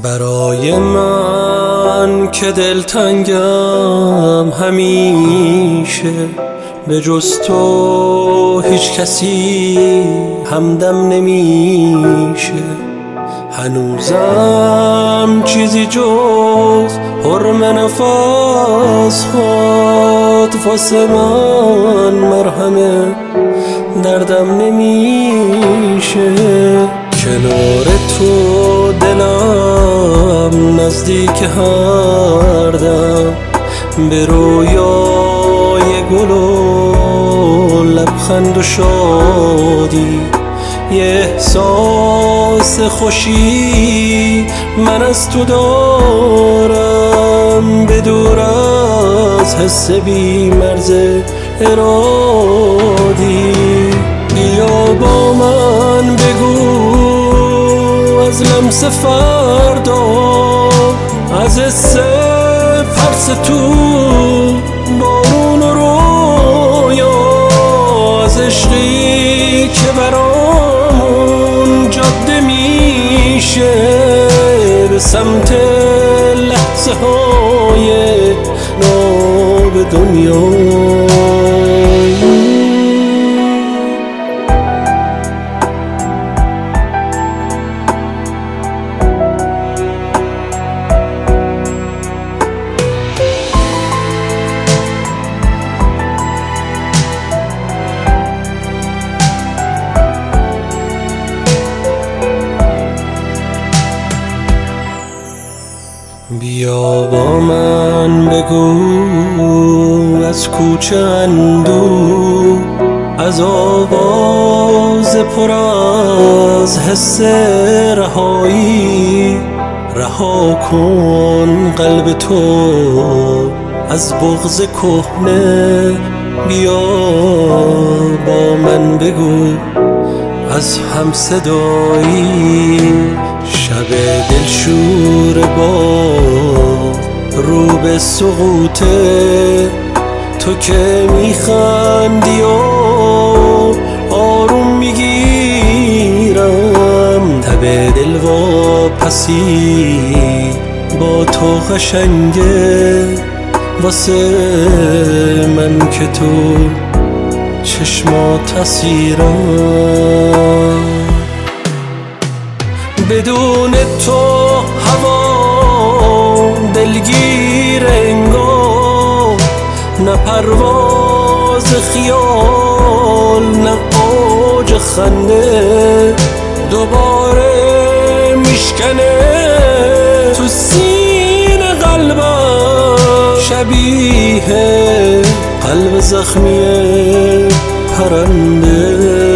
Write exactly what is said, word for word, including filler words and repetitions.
برای من که دلتنگم همیشه، به جز تو هیچ کسی همدم نمیشه. هنوزم چیزی جز حرم نفس هات واسه من مرهم دردم نمیشه. کنار تو دلم نزدیک هر دم، به رویای گل و لبخند و شادی. یه احساس خوشی من از تو دارم، به دور از حس بی مرز ارادی. بیا با من بگو از لمس فردا، از حس پرس تو بارون و رویا، از عشقی که برامون جاده میشه به سمت لحظه های ناب دنیا. بیا با من بگو از کوچه اندوه، از آواز پر از حس رهایی. رها کن قلب تو از بغض کهنه، بیا با من بگو از هم صدایی. شب دلشور با رو به سقوطه، تو که میخندی و آروم میگیرم. تب دل و پسی با تو قشنگه واسه من که تو چشمات اسیرم. بدون تو هوا دلگیر انگار، نه پرواز خیال نه اوج خنده. دوباره میشکنه تو سینه قلبم، شبیه قلب زخمی پرنده.